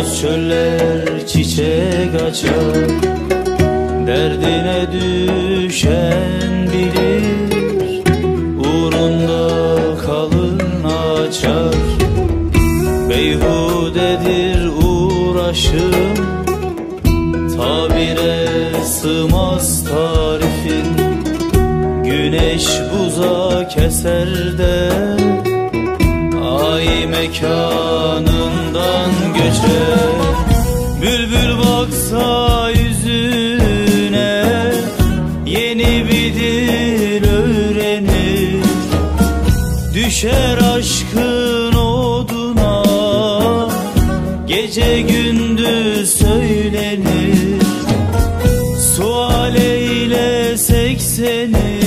çöller çiçek açar, derdine düşen bilir, uğrunda kalın açar. Beyhudedir uğraşım, tabire sığmaz tarifin. Güneş buza keser de ay mekanından göçer. Bülbül baksa yüzüne yeni bir dil öğrenir. Düşer aşkın oduna gece gündüz söylenir. Sual eylesek seni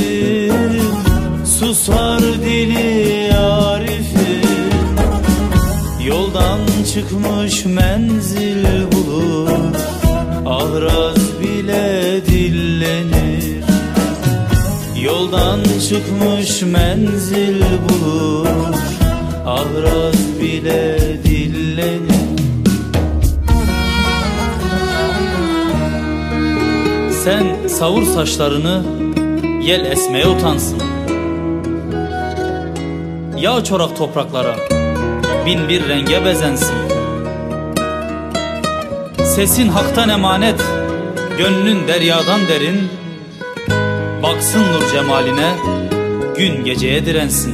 susar dili arifin. Yoldan çıkmış menzil bulur, ahraz bile dillenir. Yoldan çıkmış menzil bulur, ahraz bile dillenir. Sen savur saçlarını, yel esmeye utansın. Yağ çorak topraklara, bin bir renge bezensin. Sesin haktan emanet, gönlün deryadan derin. Baksın nur cemaline, gün geceye dirensin.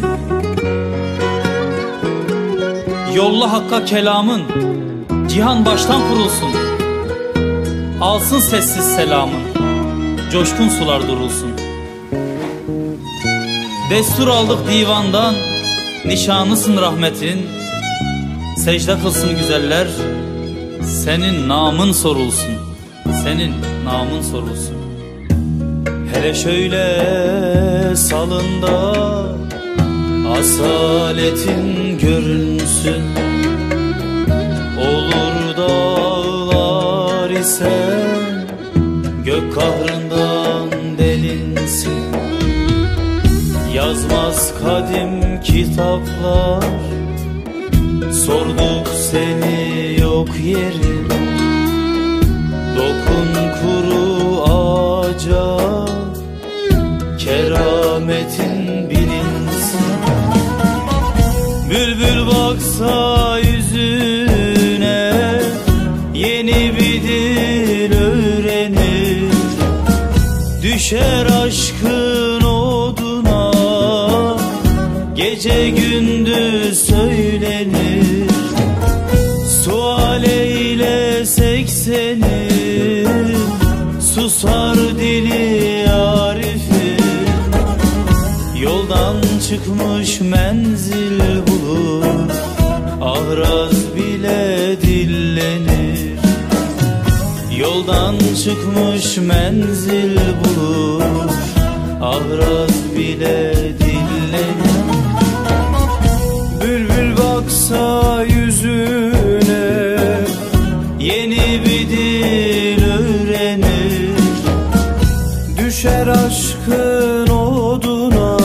Yolla hakka kelamın, cihan baştan kurulsun. Alsın sessiz selamın, coşkun sular durulsun. Destur aldık divandan, nişanlısın rahmetin. Secde kılsın güzeller, senin namın sorulsun. Senin namın sorulsun. Hele şöyle salında asaletin görünsün. Olur dağlar ise gök kahrından delinsin. Yazmaz kadim kitaplar, sorduk seni yok yerin. Dokun kuru ağaca, kerametin bilinsin. Bülbül baksa yüzüne yeni bir dil öğrenir. Düşer aşkın oduna gece gündüz söylenir. Sual eylesek seni susar dili arifin. Yoldan çıkmış menzil bulur, ahraz bile dillenir. Yoldan çıkmış menzil bulur, ahraz bile dillenir. Bülbül baksa yüzüne yeni bir dil öğrenir. Düşer aşkın oduna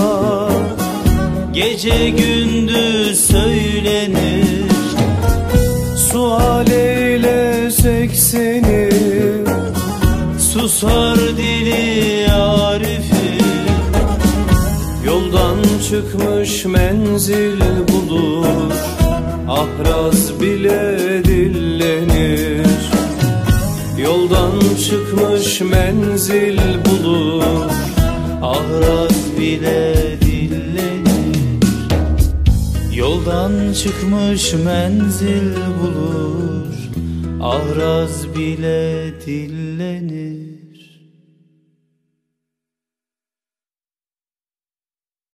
gece gündüz söylenir. Sual eylesek seni susar dili arifin. Yoldan çıkmış menzil bulur, ahraz bile dillenir. Yoldan çıkmış menzil bulur, ahraz bile dillenir. Yoldan çıkmış menzil bulur, ahraz bile dillenir.